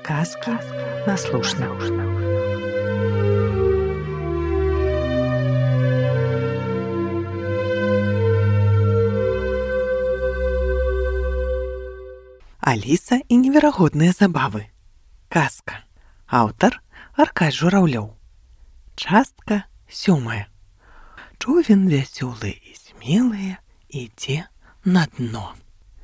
Сказки на слушна. Аліса і неверагодныя забавы. Казка. Аўтар Аркадий Журавлёў. Частка 7. Човен вясёлы і смелы ідзе на дно.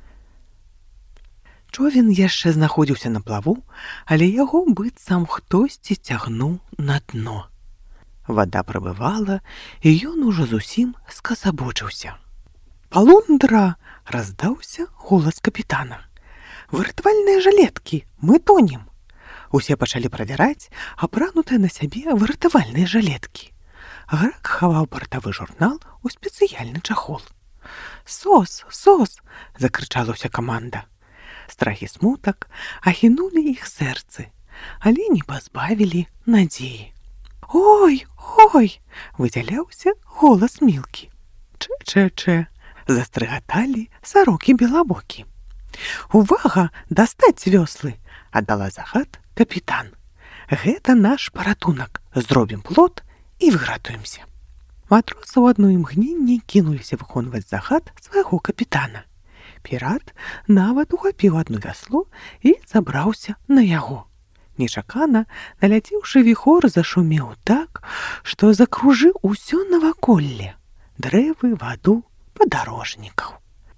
Човен яшчэ знаходзіўся на плаву, але яго быццам хтосьці цягнуў на дно. Вада прыбывала, і ён ужо зусім скасабочыўся. «Палундра!» — раздаўся голас капітана. «Выратавальныя жалеткі, мы тонем!» Усе пачалі правяраць апранутыя на сябе выратавальныя жалеткі. Грак хаваў партавы журнал у спецыяльны чахол. «Сос! Сос!» — закрычала ўся каманда. Страх і смутак ахінулі іх сэрцы, але не пазбавілі надзеі. «Ой, ой!» — выдзяляўся голас Мілкі. «Чэ-чэ-чэ!» — застрыгаталі сарокі-белабокі. «Увага! Дастаць вёслы!» — аддала загад капітан. «Гэта наш паратунак. Зробім плот і выратуемся». Матросы ў адно імгненне кінуліся выконваць загад свайго капітана. Пірат нават ухапіў адно вясло і забраўся на яго. Нечакана, наляцеўшы віхор, зашумеў так, што закружыў усё наваколле: дрэвы, ваду, падарожнікаў.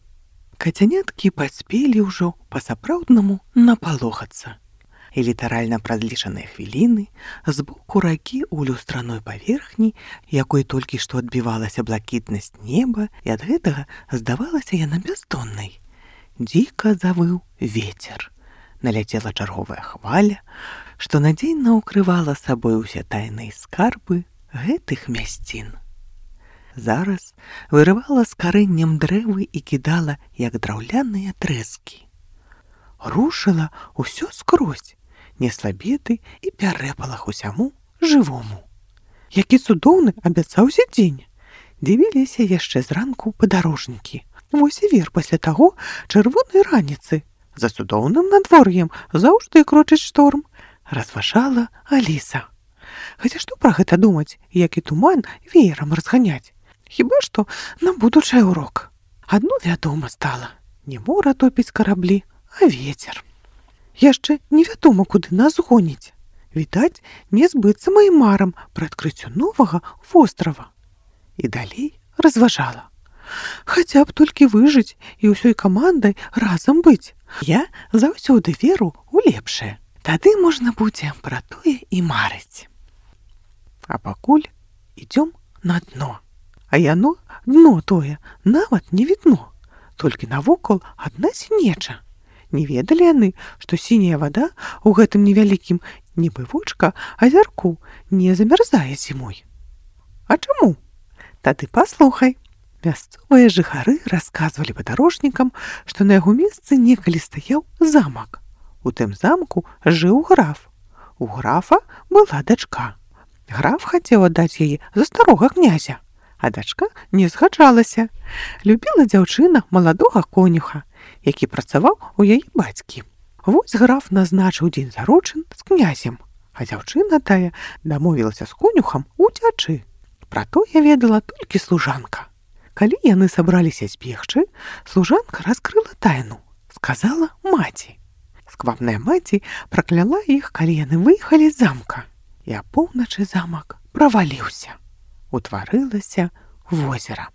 Кацяняткі паспелі ўжо па-сапраўднаму напалохацца. І літаральна праз лічаныя хвіліны з боку ракі ў люстраной паверхні, якой толькі што адбівалася блакітнасць неба, і ад гэтага здавалася яна бяздоннай, дзіка завыў вецер. Наляцела чарговая хваля, што надзейна ўкрывала сабой усе тайныя скарбы гэтых мясцін. Зараз вырывала з карэннем дрэвы і кідала, як драўляныя трэскі. Рушыла ўсё скрозь, несла беды і пярэпалах усяму жывому. Які цудоўны абяцаўся дзень! Дзівіліся яшчэ зранку падарожнікі. Вось і вер пасля таго чырвонай раніцы. За цудоўным надвор'ем заўжды крочыць шторм, разважала Аліса. Хаця што пра гэта думаць, які туман веерам разганяць? Хіба што на будучы урок. Адно вядома стала: не мора топіць караблі, а вецер. Яшчэ невядома, куды нас гоніць. Відаць, не збыцца маім марам пра адкрыццё новага вострава. І далей разважала: хаця б толькі выжыць і ўсёй камандай разам быць. Я заўсёды веру ў лепшае. Тады можна будзе пра тое і марыць. А пакуль ідём на дно. А яно, дно тое, нават не відно. Толькі навокал адна сінеча. Не ведалі яны, што сіняя вада ў гэтым невялікім нібы вочка азярку не замярзае зімой. А чаму? Тады паслухай. Мясцовыя жыхары расказвалі падарожнікам, што на яго месцы некалі стаяў замак. У тым замку жыў граф. У графа была дачка. Граф хацеў аддаць яе за старога князя, а дачка не згаджалася. Любіла дзяўчына маладога конюха, які працаваў у яе бацькі. Вось граф назначыў дзень заручын з князем, а дзяўчына тая дамовілася з конюхам уцячы. Пра тое ведала толькі служанка. Калі яны сабраліся збегчы, служанка раскрыла тайну, сказала маці. Сквапная маці пракляла іх, калі яны выехалі з замка. І апоўначы замак праваліўся. Утварылася возера.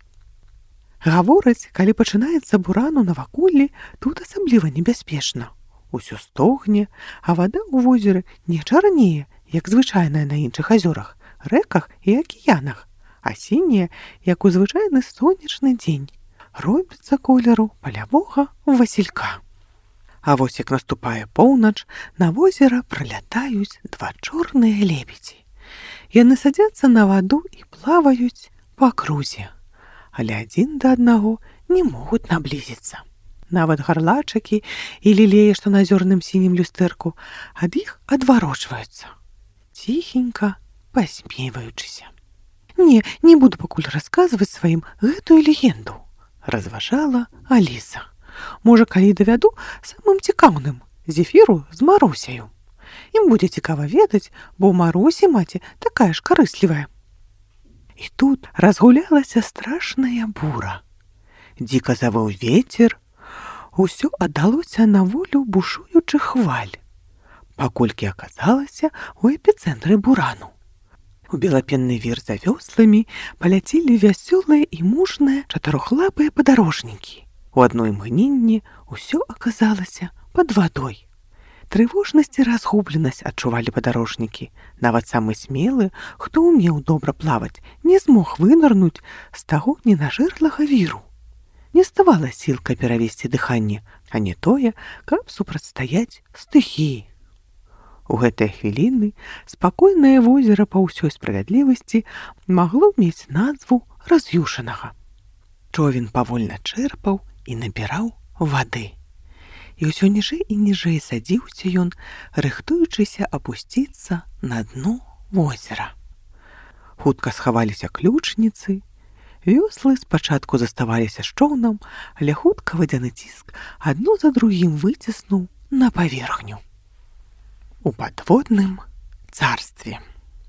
Гавораць, калі пачынаецца буран у наваколлі, тут асабліва небяспечна. Усё стогне, а вада ў возеры не чарнее, як звычайная на іншых азёрах, рэках і акіянах, а сіняя, як у звычайны сонечны дзень. Робіцца колеру палявога васілька. А вось як наступае поўнач, на возера пралятаюць два чорныя лебедзі. Яны садзяцца на ваду і плаваюць па крузе. Але адзін да аднаго не могуць наблізіцца. Нават гарлачыкі і лілеі, што на зёрным сінім люстэрку, ад іх адварочваюцца, ціхенька пасмейваючыся. Не буду пакуль расказваць сваім гэтую легенду, разважала Аліса. Можа, калі давяду самым цікаўным, Зефіру з Марусяю. Ім будзе цікава ведаць, бо ў Марусі маці такая ж карыслівая. І тут разгулялася страшная бура. Дзіка завыў вецер, усё аддалося на волю бушуючых хваль, паколькі аказалася ў эпіцэнтры бурану. У белапенны вір за вёсламі паляцелі вясёлыя і мужныя чатырохлапыя падарожнікі. У адно імгненне ўсё аказалася пад вадой. Трывожнасць і разгубленасць адчувалі падарожнікі. Нават самы смелы, хто ўмеў добра плаваць, не змог вынырнуць з таго ненажэрлага віру. Не ставала сілка перавесці дыханне, а не тое, каб супрацьстаяць стыхіі. У гэтыя хвіліны спакойнае возера па ўсёй справядлівасці магло мець назву раз'юшанага. Човен павольна чэрпаў і набіраў вады. І ўсё ніжэй і ніжэй садзіўся ён, рыхтуючыся апусціцца на дно возера. Хутка схаваліся ключніцы, вёслы спачатку заставаліся з чоўнам, але хутка вадзяны ціск адно за другім выціснуў на паверхню. У падводным царстве.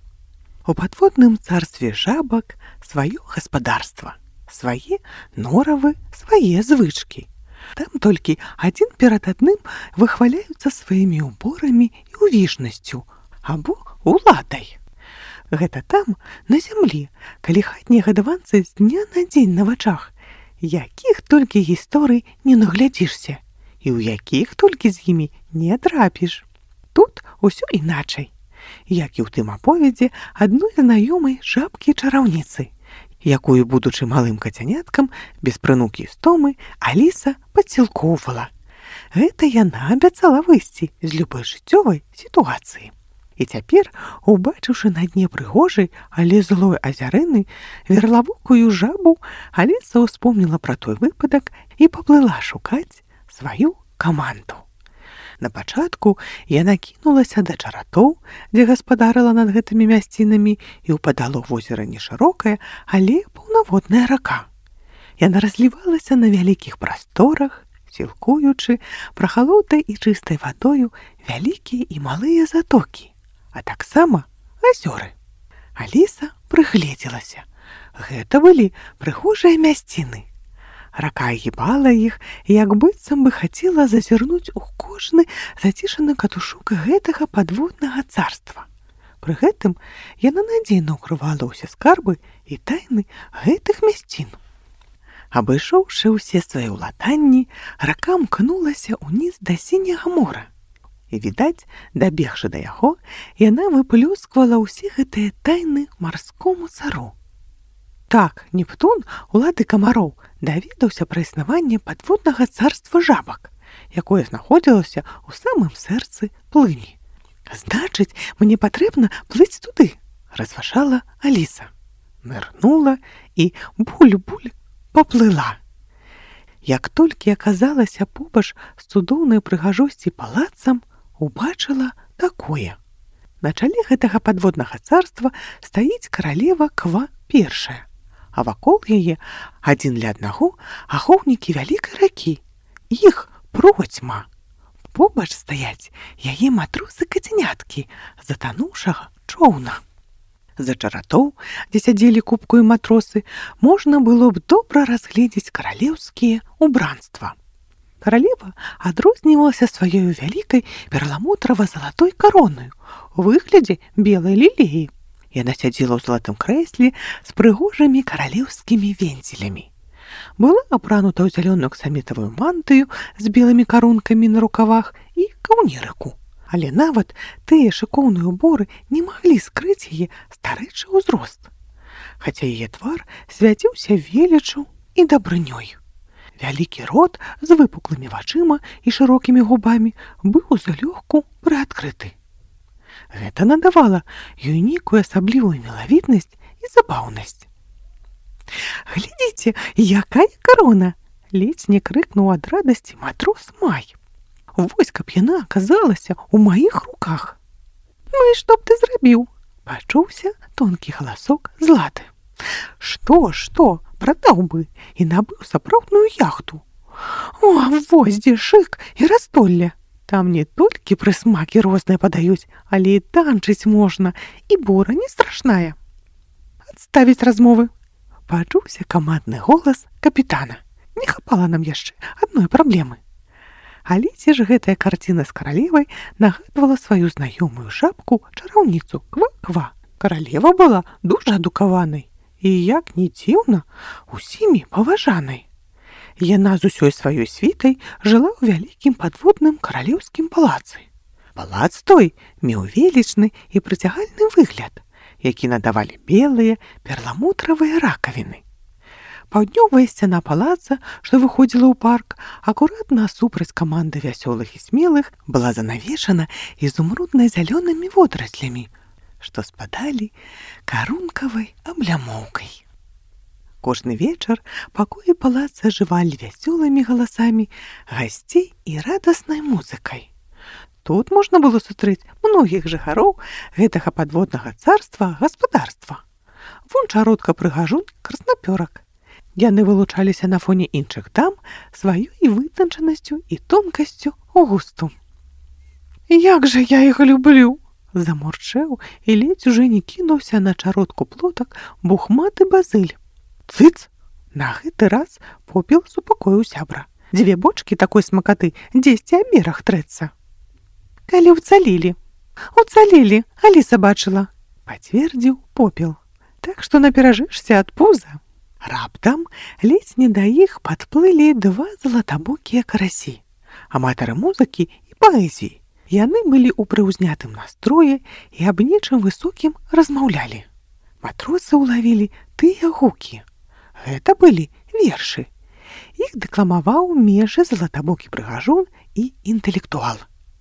У падводным царстве жабак сваё гаспадарства, свае норавы, свае звычкі. Там толькі адзін перад адным выхваляюцца сваімі ўборамі і увішнасцю або уладай. Гэта там, на зямлі, калі хатнія гадаванцы з дня на дзень на вачах, якіх толькі гісторый не наглядзішся і ў якіх толькі з імі не трапіш. Тут усё іначай, як і ў тым аповедзе адной знаёмай жабкі-чараўніцы, якую, будучы малым кацяняткам, без прынукі і стомы, Аліса падсілкоўвала. Гэта яна абяцала выйсці з любой жыццёвай сітуацыі. І цяпер, убачыўшы на дне прыгожай, але злой азярыны верлавокую жабу, Аліса ўспомніла пра той выпадак і паплыла шукаць сваю каманду. Напачатку яна кінулася да чаратоў, дзе гаспадарыла над гэтымі мясцінамі, і ўпадала ў возера не шырокая, але паўнаводная рака. Яна разлівалася на вялікіх прасторах, сілкуючы прахалоднай і чыстай вадою вялікія і малыя затокі, а таксама азёры. Аліса прыгледзелася. Гэта былі прыгожыя мясціны. Рака агібала іх, як быццам бы хацела зазірнуць у кожны зацішаны катушок гэтага падводнага царства. Пры гэтым яна надзейна ўкрывала ўсе скарбы і тайны гэтых мясцін. Абышоўшы ўсе свае ўладанні, рака мкнулася ўніз да сіняга мора. І, відаць, дабегшы да яго, яна выплёсквала ўсе гэтыя тайны марскому цару. Так, Нептун, улады камароў, даведаўся пра існаванне падводнага царства жабак, якое знаходзілася ў самым сэрцы плыні. «Значыць, мне патрэбна плыць туды», – разважала Аліса. Нырнула і буль-буль паплыла. Як толькі аказалася побач з цудоўнай прыгажосці палацам, убачыла такое. На чале гэтага падводнага царства стаіць каралева Ква першая, а вакол яе адзін ля аднаго ахоўнікі вялікай ракі. Іх процьма. Побач стаяць яе матросы-кацяняткі затануўшага чоўна. За чаратоў, дзе сядзелі купкаю матросы, можна было б добра разгледзець каралеўскія убранства. Каралева адрознівалася сваёю вялікай перламутрава-залатой каронаю у выглядзе белай лілеі. Яна сядзела ў залатым крэсле з прыгожымі каралеўскімі вензелямі. Была апранута ў зялёную аксамітавую мантыю з белымі карункамі на рукавах і каўнерыку. Але нават тыя шыкоўныя ўборы не маглі скрыць яе старэчы ўзрост. Хаця яе твар свяціўся веліччу і дабрынёй. Вялікі рот з выпуклымі вачыма і шырокімі губамі быў злёгку прыадкрыты. Гэта надавала ёй нейкую асаблівую мілавіднасць і забаўнасць. «Глядзіце, якая карона!» – ледзь не крыкнуў ад радасці матрос Май. «Вось каб яна аказалася ў маіх руках!» «Ну і што б ты зрабіў?» – пачуўся тонкі галасок Златы. «Што, прадаў бы і набыў сапраўдную яхту. О, вось дзе шык і раздолле! Там не толькі прысмакі розныя падаюць, але і танчыць можна, і бора не страшная. Адставіць размовы. Пачуўся камандны голас капітана. Не хапала нам яшчэ адной праблемы. Але ці ж гэтая карціна з каралевай нагадвала сваю знаёмую жабку чараўніцу Ква-Ква. Каралева была дужа адукаванай і, як ні дзіўна, усімі паважанай. Яна з усёй сваёй світай жыла ў вялікім падводным каралеўскім палацы. Палац той меў велічны і прыцягальны выгляд, які надавалі белыя перламутравыя ракавіны. Паўднёвая сцяна палаца, што выходзіла ў парк, акуратна супраць каманды вясёлых і смелых, была занавешана ізумрудна-зялёнымі водраслямі, што спадалі карункавай аблямоўкай. Кожны вечар пакоі палаца ажывалі вясёлымі галасамі гасцей і радаснай музыкай. Тут можна было сустрэць многіх жыхароў гэтага падводнага царства гаспадарства. Вон чародка-прыгажун краснапёрак. Яны вылучаліся на фоне іншых дам сваёй вытанчанасцю і тонкасцю густу. «Як жа я іх люблю!» – замурчэў і ледзь уже не кінуўся на чародку-плотак бухматы Базыль. «Цыц!» – на гэты раз попел супакоіў сябра. «Дзве бочкі такой смакаты дзесьці аб бераг трэцца». «Калі ўцалілі!» «Уцалілі, Аліса бачыла!» – пацвердзіў попел. «Так што наперажышся ад пуза!» Раптам ледзь не да іх падплылі два залатабокія карасі, аматары музыкі і паэзіі. Яны былі ў прыўзнятым настроі і аб нечым высокім размаўлялі. Матросы ўлавілі тыя гукі. Гэта былі вершы. Іх дэкламаваў межы залатабокі прыгажун і інтэлектуал.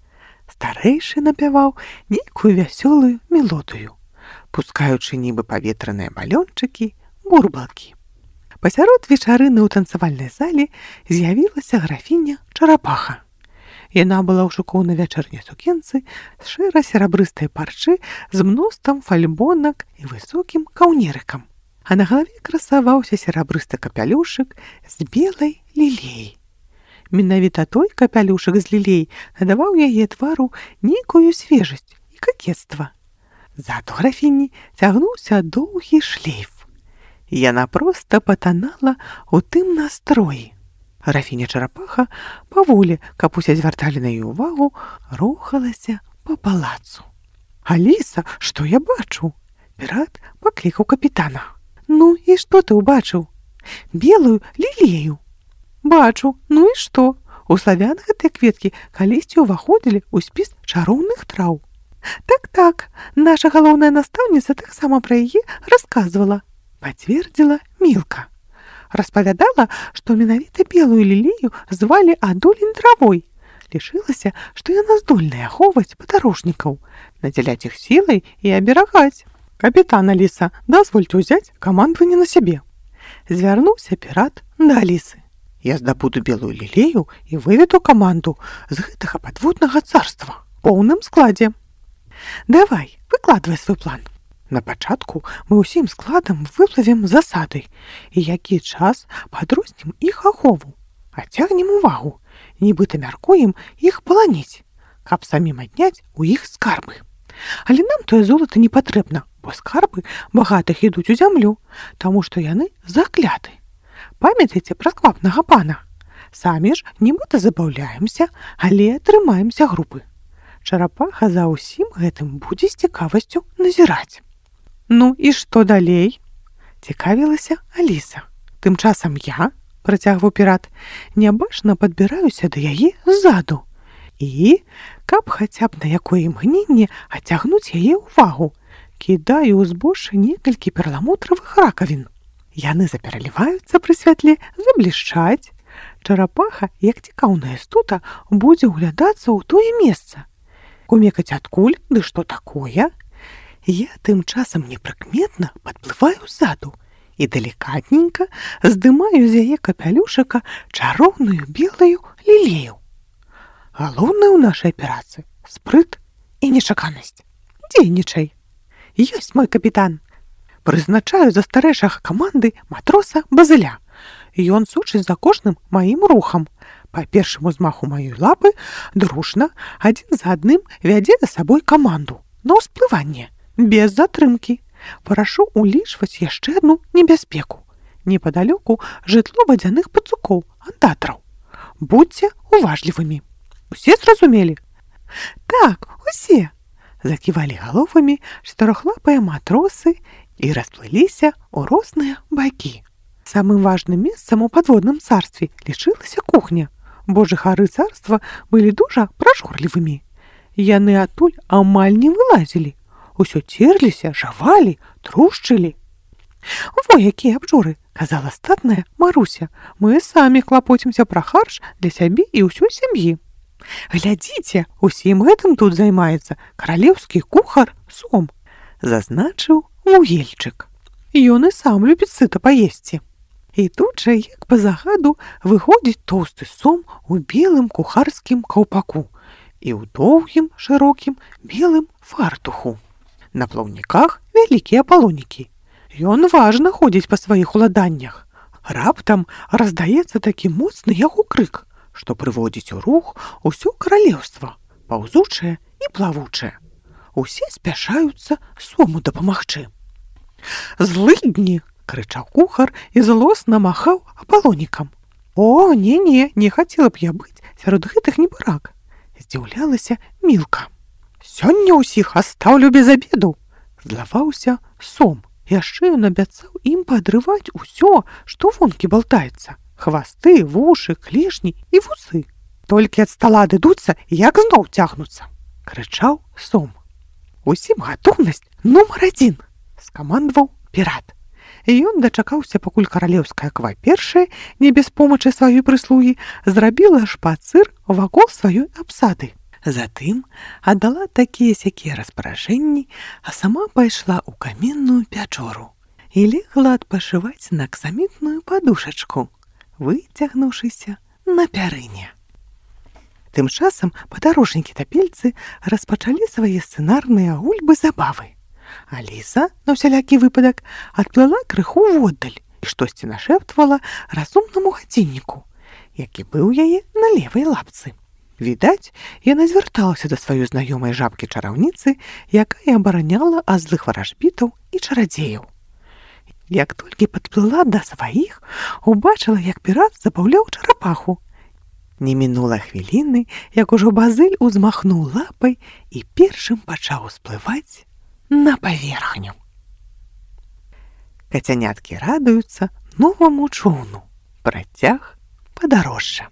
Старэйшы напяваў нейкую вясёлую мелодыю, пускаючы нібы паветраныя балёнчыкі, бурбалкі. Пасярод вечарыны ў танцавальнай зале з'явілася графіня Чарапаха. Яна была ў шыкоўнай вячэрняй сукенцы з шэра-серабрыстай парчы з мноствам фальбонак і высокім каўнерыкам. А на галаве красаваўся серабрысты капялюшык з белай лілеяй. Менавіта той капялюшык з лілей надаваў яе твару нейкую свежасць і какетства. Ззаду графіні цягнуўся доўгі шлейф. Яна проста патанала ў тым настроі. Графіня Чарапаха паволі, каб усе звярталі на яе ўвагу, рухалася па палацу. «Аліса, што я бачу?» Пірат паклікаў капітана. «Ну і што ты ўбачыў?» «Белую лілею». «Бачу, ну і што? У славян гэтыя кветкі калісьці ўваходзілі ў спіс чароўных траў». «Так, наша галоўная настаўніца таксама пра яе расказвала», пацвердзіла Мілка. Распавядала, што менавіта белую лілею звалі адолень травой. Лічылася, што яна здольная ахоўваць падарожнікаў, надзяляць іх сілай і аберагаць. «Капітан Аліса, дазвольце ўзяць камандаванне на сябе». Звярнуўся пірат да Алісы. «Я здабуду белую лілею і выведу каманду з гэтага падводнага царства ў поўным складзе». «Давай, выкладвай свой план. На пачатку мы ўсім складам выплывем засады і які час падрознім іх ахову, адцягнем увагу, нібыта мяркуем іх паланіць, каб самім адняць у іх скарбы. Але нам тое золата не патрэбна, бо скарбы багатых ідуць у зямлю, таму што яны закляты. Памятайце пра сквапнага пана. Самі ж нібыта забаўляемся, але трымаемся групы. Чарапаха за ўсім гэтым будзе з цікавасцю назіраць». «Ну і што далей?» – цікавілася Аліса. «Тым часам я, – працягваў пірат, – нябачна падбіраюся да яе ззаду. І, каб хаця б на якое імгненне адцягнуць яе ўвагу, кідаю ў збожжа некалькі перламутравых ракавін. Яны запераліваюцца пры святле, заблішчаць. Чарапаха, як цікаўная істота, будзе ўглядацца ў тое месца. Кумекаць адкуль, ды што такое?» Я тым часам непрыкметна падплываю ззаду і далікатненька здымаю з яе капялюшыка чароўную белую лілею. Галоўнае ў нашай аперацыі спрыт і нечаканасць. Дзейнічай. Ёсць, мой капітан. Прызначаю за старэйшага каманды матроса Базыля. Ён сочыць за кожным маім рухам. По першаму змаху маёй лапы дружна адзін за адным вядзе за сабой каманду на ўсплыванне, без затрымкі. Прашу улічваць яшчэ адну небяспеку. Непадалёку жытло вадзяных пацукоў, андатраў. Будзьце уважлівымі. Усе зразумелі? Так, усе! Заківалі галовамі чатырохлапыя матросы і расплыліся ў розныя бакі. Самым важным месцам у падводным царстве лічылася кухня, бо жыхары царства былі дужа пражорлівымі. Яны адтуль амаль не вылазілі. Усё церліся, жавалі, трушчылі. «Во, якія абжоры!» – казала статная Маруся. «Мы самі клапоцімся пра харч для сябе і ўсёй сям'і. Глядзіце, усім гэтым тут займаецца каралеўскі кухар Сом», – зазначыў вугельчык. Ён і сам любіць сыта паесці. І тут жа, як па загаду, выходзіць тоўсты Сом у белым кухарскім каўпаку і ў доўгім, шырокім белым фартуху. На плаўніках вялікія палонікі. Ён важна ходзіць па сваіх уладаннях. Раптам раздаецца такі моцны яго крык, што прыводзіць у рух усё каралеўства, паўзучае і плавучае. Усе спяшаюцца Сому дапамагчы. «Злыдні!» – крычаў кухар і злосна махаў апалонікам. «О, не-не, не хацела б я быць сярод гэтых небырак!» – здзіўлялася Мілка. «Сёння ўсіх астаўлю без абеду!» – злаваўся Сом. Яшчэ ён абяцаў ім паадрываць усё, што вонкі болтаецца. Хвасты, вушы, клешні і вусы. «Толькі ад стала адыдуцца, як зноў цягнуцца!» – крычаў Сом. «Усім гатоўнасць нумар 1!» – скамандаваў пірат. Ён дачакаўся, пакуль каралеўская ква першая, не без помачы сваёй прыслугі, зрабіла шпацыр вакол сваёй абсады. Затым аддала такія-сякія распаражэнні, а сама пайшла ў каменную пячору і легла адпачываць на аксамітную падушачку, выцягнуўшыся на пярыне. Тым часам падарожнікі-тапельцы распачалі свае сцэнарныя гульбы забавы. Аліса, на ўсялякі выпадак, адплыла крыху воддаль і штосьці нашэптвала разумнаму гадзінніку, які быў яе на левай лапцы. Відаць, яна звярталася да сваёй знаёмай жабкі-чараўніцы, якая абараняла ад злых варажбітаў і чарадзеяў. Як толькі падплыла да сваіх, убачыла, як пірат забаўляў чарапаху. Не мінула хвіліны, як ужо Базыль узмахнуў лапай і першым пачаў усплываць на паверхню. Кацяняткі радуюцца новаму чоўну. Працяг падарожжа.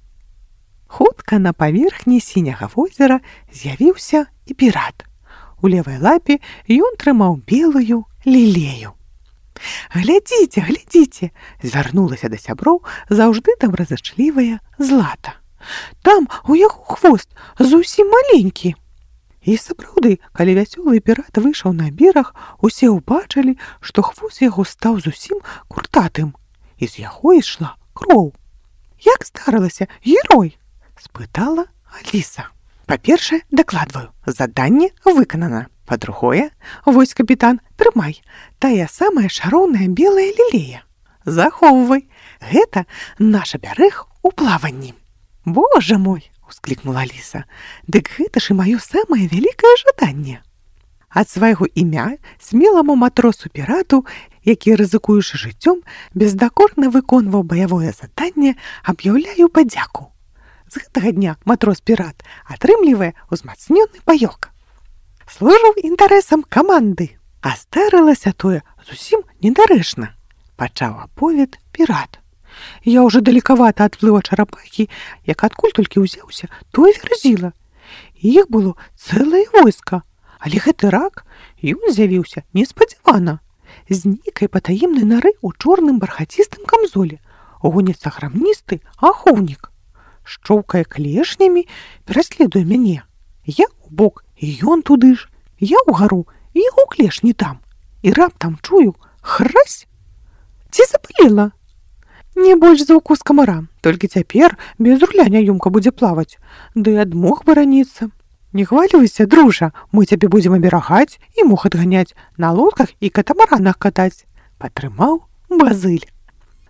Хутка на паверхні сіняга возера з'явіўся і пірат. У левай лапе ён трымаў белую лілею. «Глядзіце, глядзіце!» – звярнулася да сяброў заўжды добразычлівая Злата. «Там у яго хвост зусім маленькі!» І сапраўды, калі вясёлы пірат выйшаў на бераг, усе ўбачылі, што хвост яго стаў зусім куртатым, і з яго ішла кроў. «Як здарылася, герой?» – спытала Аліса. «Па-першае, дакладваю, заданне выканана. Па-другое, вось, капітан, трымай, тая самая шароўная белая лілея. Захоўвай, гэта наш абярэг у плаванні». «Божа мой!» – усклікнула Аліса. «Дык гэта ж і маё самае вялікае жаданне!» Ад свайго імя смеламу матросу-пірату, які, рызыкуючы жыццём, бездакорна выконваў баявое заданне, аб'яўляю падзяку. З гэтага дня матрос-пірат атрымлівае ўзмацнёны паёк. Служыў інтарэсам каманды, а здарылася тое зусім недарэчна, пачаў аповед пірат. Я ўжо далекавата адплыў ад чарапахі, як адкуль толькі ўзяўся, то і верзіла. Іх было цэлае войска, але гэты рак, ён з'явіўся неспадзявана. З нейкай патаемнай нары ў чорным бархацістым камзоле гоніцца грамністы ахоўнік. Шчоўкае клешнямі, пераследуе мяне. Я ў бок, і ён туды ж. Я ўгару, і яго клешні там. І раптам чую хрась. Ці запыліла? Не больш за укус камара, толькі цяпер без руля няёмка будзе плаваць, ды ад мох бараніцца. Не хвалюйся, дружа, мы цябе будзем аберагаць і мох адганяць, на лодках і катамаранах катаць. Падтрымаў Базыль.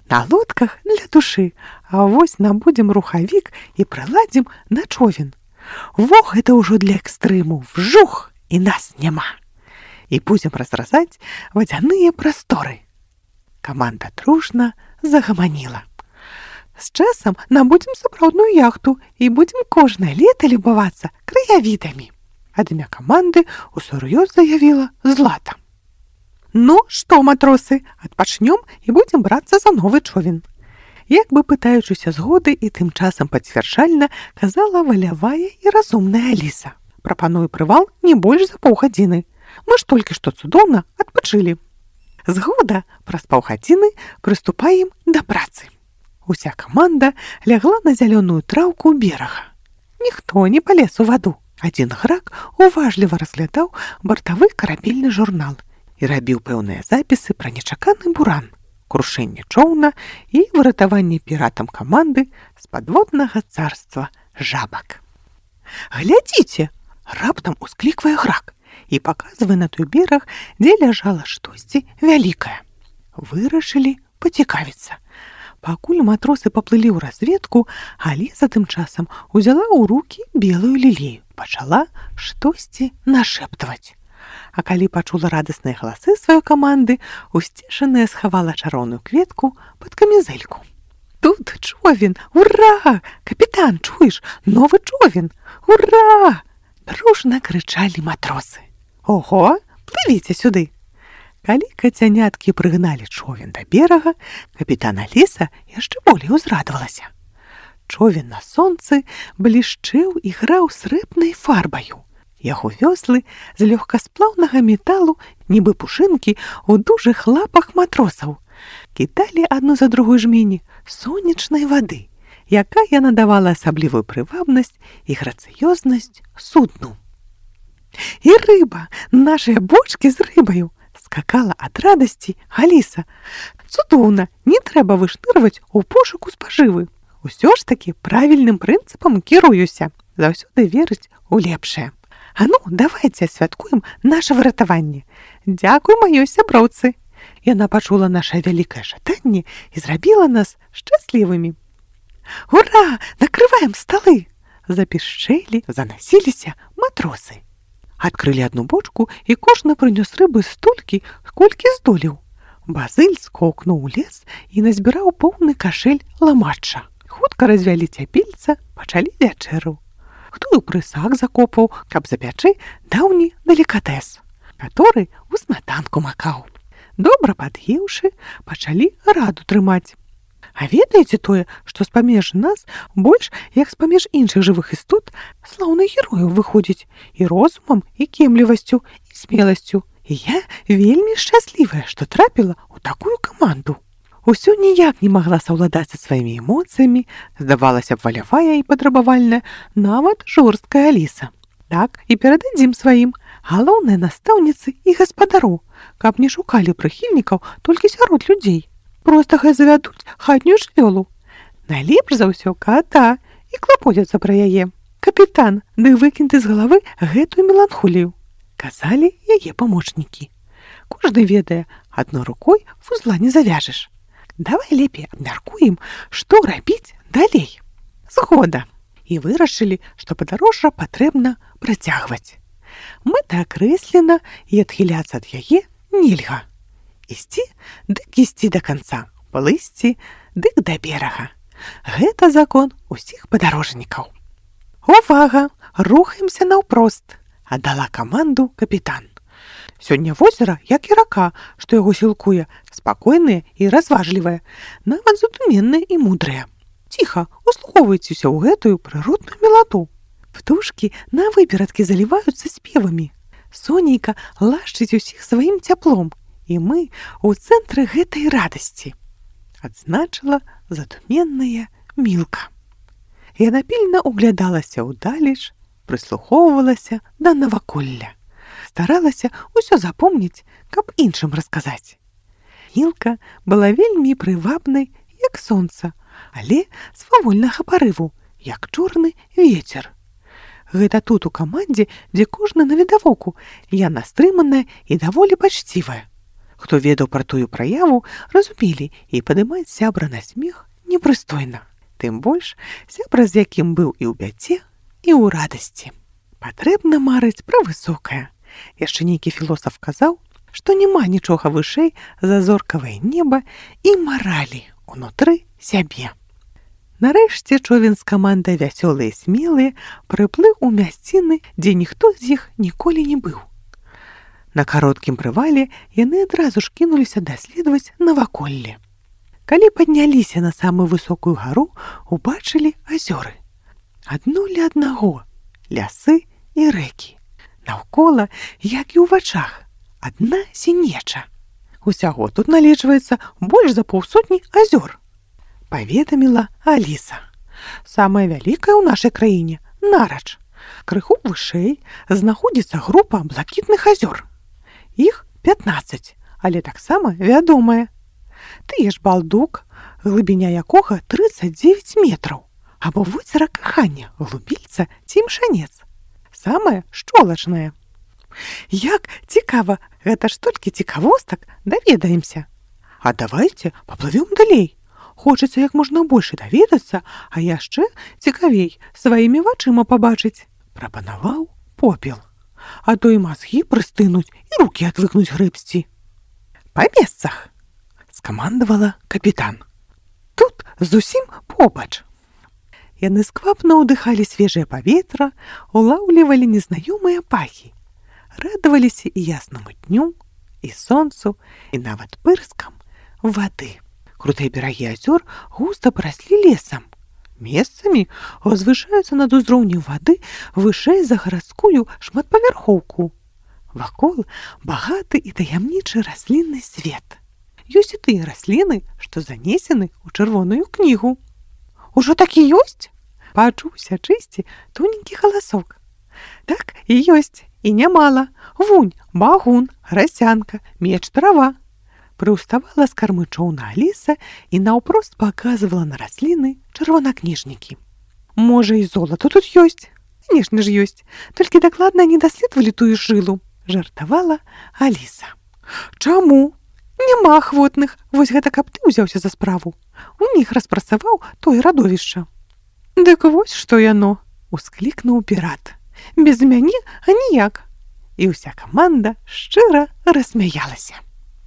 на лодках для душы, а вось набудзем рухавік і прыладзім на човен. Во, гэта ўжо для экстрэму, вжух, і нас няма. І будзем разразаць вадзяныя прасторы. Каманда дружна загаманіла. З часам набудзем сапраўдную яхту і будзем кожнае лета любавацца краявідамі. Ад імя каманды усур'ёз заявіла Злата. Ну, што, матросы, адпачнём і будзем брацца за новы човен. Як бы пытаючыся згоды і тым часам пацвярджальна казала валявая і разумная Аліса. Прапаную прывал не больш за паўгадзіны. Мы ж толькі што цудоўна адпачылі. Згода, праз паўгадзіны прыступаем да працы. Уся каманда лягла на зялёную траўку берага. Ніхто не палез у ваду. Адзін грак уважліва разглядаў бартавы карабельны журнал і рабіў пэўныя запісы пра нечаканы буран, крушэнне чоўна і выратаванне піратам каманды з падводнага царства жабак. Глядзіце, раптам ускліквае грак і паказвае на той бераг, дзе ляжала штосьці вялікае. Вырашылі пацікавіцца. Пакуль матросы паплылі ў разведку, Аліса тым часам узяла ў рукі белую лілею, пачала штосьці нашэптваць. А калі пачула радасныя галасы сваёй каманды, усцешаная схавала чароўную кветку пад камізэльку. Тут човен! Ура! Капітан, чуеш? Новы човен! Ура! Дружна крычалі матросы. Ого, плывіце сюды! Калі кацяняткі прыгналі човен да берага, капітан Аліса яшчэ болей узрадавалася. Човен на сонцы блішчэў і граў срэбнай фарбаю. Яго вёслы з лёгкасплаўнага металу, нібы пушынкі ў дужых лапах матросаў, кідалі адну за другой жмені сонечнай вады, якая надавала асаблівую прывабнасць і грацыёзнасць судну. І рыба, нашыя бочкі з рыбаю, скакала ад радасці Аліса. Цудоўна, не трэба вышнырваць у пошуку спажывы. Усё ж такі правільным прынцыпам кіруюся, заўсёды верыць у лепшае. А ну, давайце святкуем наша выратаванне. Дзякуй маёй сяброўцы. Яна пачула наша вялікае жаданне і зрабіла нас шчаслівымі. Ура! Накрываем сталы! Запішчэлі, занасіліся матросы. Адкрылі адну бочку, і кожны прынёс рыбы столькі, колькі здолеў. Базыль скокнуў у лес і назбіраў поўны кашэль ламачча. Хутка развялі цяпельца, пачалі вячэру. Хто ў прысак закопаў, каб запячы даўні далікатэс, каторы ў смятанку макаў. Добра пад'еўшы, пачалі раду трымаць. А ведаеце тое, што з-паміж нас больш, як з-паміж іншых жывых істот, слаўных герояў выходзіць і розумам, і кемлівасцю, і смеласцю. І я вельмі шчаслівая, што трапіла ў такую каманду. Усё ніяк не магла саўладаць са сваімі эмоцыямі, здавалася б валявая і патрабавальная, нават жорсткая Аліса. Так і перададзім сваім, галоўнай настаўніцы і гаспадару, каб не шукалі прыхільнікаў толькі сярод людзей. Проста хай завядуць хатнюю жывёлу. Найлепш за ўсё ката і клапоцяцца пра яе. Капітан, ды выкінь ты з галавы гэтую меланхолію, казалі яе памочнікі. Кожны ведае, адной рукой вузла не завяжаш. Давай лепей абмяркуем, што рабіць далей. Згода. І вырашылі, што падарожжа патрэбна працягваць. Мэта акрэслена, і адхіляцца ад яе нельга. Ісці, дык ісці да канца, плысці, дык да берага. Гэта закон усіх падарожнікаў. Увага, рухаемся наўпрост, аддала каманду капітан. Сёння возера, як і рака, што яго сілкуе, спакойнае і разважлівае, нават задуменнае і мудрае. Ціха, услухоўвайцеся ў гэтую прыродную мелату. Птушкі на выперадкі заліваюцца спевамі. Сонейка лашчыць усіх сваім цяплом, і мы ў цэнтры гэтай радасці, адзначыла задуменная Мілка. Яна пільна углядалася ўдалеч, прыслухоўвалася да наваколля. Старалася ўсё запомніць, каб іншым расказаць. Мілка была вельмі прывабнай, як сонца, але свавольнага парыву, як чорны вецер. Гэта тут у камандзе, дзе кожны навідавоку, яна стрыманая і даволі пачцівая. Хто ведаў пра тую праяву, разумелі, і падымаць сябра на смех непрыстойна. Тым больш, сябра, з якім быў і ў бядзе, і ў радасці. Патрэбна марыць пра высокае. Яшчэ нейкі філосаф казаў, што няма нічога вышэй за зоркавае неба і маралі ўнутры сябе. Нарэшце човен з камандай вясёлыя і смелыя прыплыў у мясціны, дзе ніхто з іх ніколі не быў. На кароткім прывале яны адразу ж кінуліся даследаваць наваколле. Калі падняліся на самую высокую гару, убачылі азёры. Адно ля аднаго, лясы і рэкі. Наўкола, як і ў вачах, адна сінеча. Усяго тут налічваецца больш за 500 азёр, паведаміла Аліса. Самая вялікая ў нашай краіне Нарач. Крыху вышэй знаходзіцца група блакітных азёр. Іх 15, але таксама вядомая. Тыя ж Балдук, глыбіня якога 39 метраў, або возера Кахання, Глубільца ці Імшанец. Самая шчолачная. Як цікава, гэта ж толькі цікавостак, даведаемся. А давайце паплывём далей. Хочацца як можна больш даведацца, а яшчэ цікавей сваімі вачыма пабачыць, прапанаваў Попел. А то і мазгі прыстынуць, і рукі адвыкнуць грыбсці. Па месцах, скамандавала капітан. Тут зусім побач. Яны сквапна ўдыхалі свежае паветра, улаўлівалі незнаёмыя пахі, радаваліся і яснаму дню, і сонцу, і нават пырскам вады. Крутыя берагі азёр густа параслі лесам. Месцамі узвышаюцца над узроўнем вады вышэй за гарадскую шматпавярхоўку. Вакол багаты і таямнічы раслінны свет. Ёсць і тыя расліны, што занесены ў чырвоную кнігу. Ужо такі ёсць? Пачуўся чысці тоненькі галасок. Так і ёсць, і нямала. Вунь, багун, грасянка, меч, трава. Прыўставала з кармы чоўна Аліса і наўпрост паказвала на расліны чырвонакніжнікі. Можа, і золата тут ёсць? Канешне ж ёсць, толькі дакладна не даследавалі тую жылу, жартавала Аліса. Чаму? Няма ахвотных, вось гэта каб ты ўзяўся за справу. У них распрацаваў тое радовішча. Дык вось што яно, усклікнуў пірат. Без мяне аніяк. І ўся каманда шчыра рассмяялася.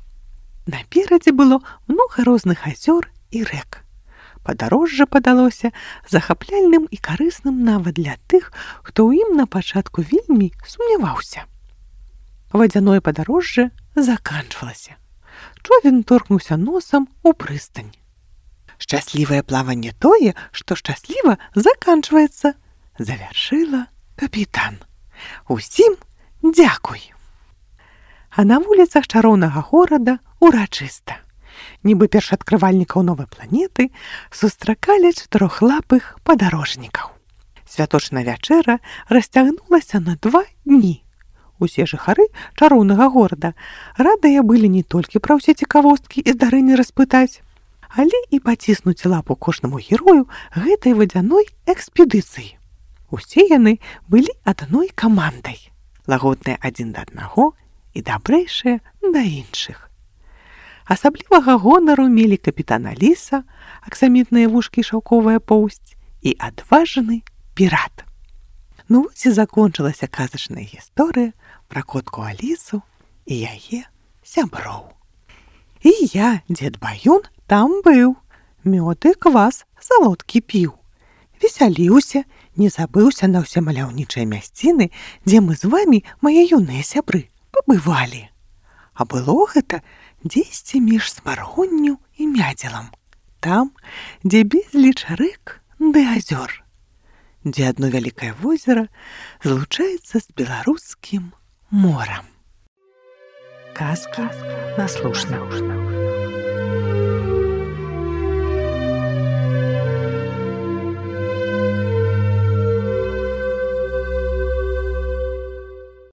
Наперадзе было многа розных азёр і рэк. Падарожжа падалося захапляльным і карысным нават для тых, хто ў ім на пачатку вельмі сумняваўся. Вадзяное падарожжа заканчвалася. Човен торкнуўся носам у прыстань. Шчаслівае плаванне тое, што шчасліва заканчваецца, завяршыла капітан. Усім дзякуй. А на вуліцах чароўнага горада урачыста. Нібы першаадкрывальнікаў новай планеты сустракалі чатырохлапых падарожнікаў. Святочная вячэра расцягнулася на 2 дні. Усе жыхары чароўнага горада радыя былі не толькі пра ўсе цікавосткі і здарэнні распытаць, але і паціснуць лапу кожнаму герою гэтай вадзяной экспедыцыі. Усе яны былі адной камандай, лагодныя адзін да аднаго і дабрэйшыя да іншых. Асаблівага гонару мелі капітан Аліса, аксамітныя вушкі і шаўковая поўсць, і адважны пірат. Ну вось і закончылася казачная гісторыя пра котку Алісу і яе сяброў. І я, дзед Баюн, там быў, мёд і квас салодкі піў. Весяліўся, не забыўся на ўсе маляўнічыя мясціны, дзе мы з вамі, мае юныя сябры, пабывалі. А было гэта дзесьці між Смаргонню і Мядзелам. Там, дзе безліч рэк ды азёр, дзе адно вялікае возера злучаецца з беларускім морам. Казка наслушна.